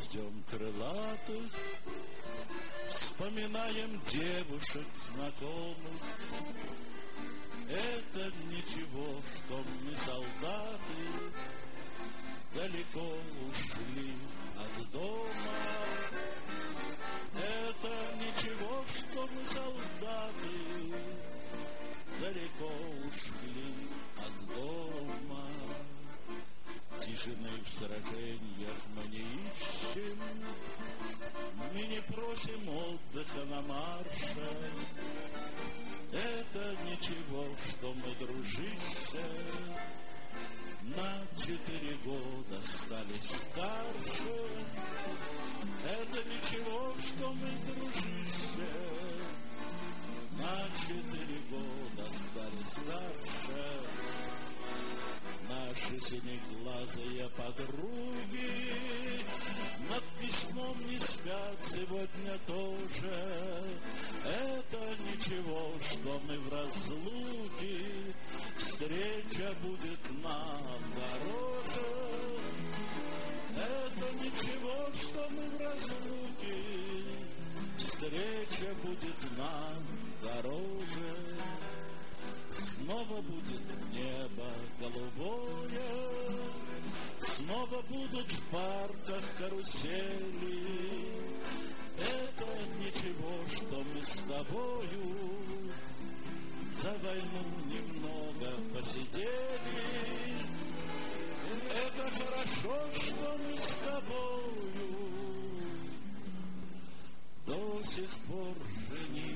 ждем крылатых, вспоминаем девушек знакомых. Это ничего, что мы солдаты, далеко ушли от дома. Это ничего, что мы солдаты, далеко ушли от дома. Тишины в сражениях мы не ищем, мы не просим отдыха на марше. Это ничего, что мы, дружище, на 4 года стали старше. Это ничего, что мы, дружище, на 4 года стали старше. Наши синеглазые подруги над письмом не спят сегодня тоже. Это ничего, что мы в разлуке, встреча будет нам дороже. Это ничего, что мы в разлуке, встреча будет нам дороже. Снова будет небо голубое, снова будут в парках карусели. Это ничего, что мы с тобою за войну немного посидели. Это хорошо, что мы с тобою до сих пор женились.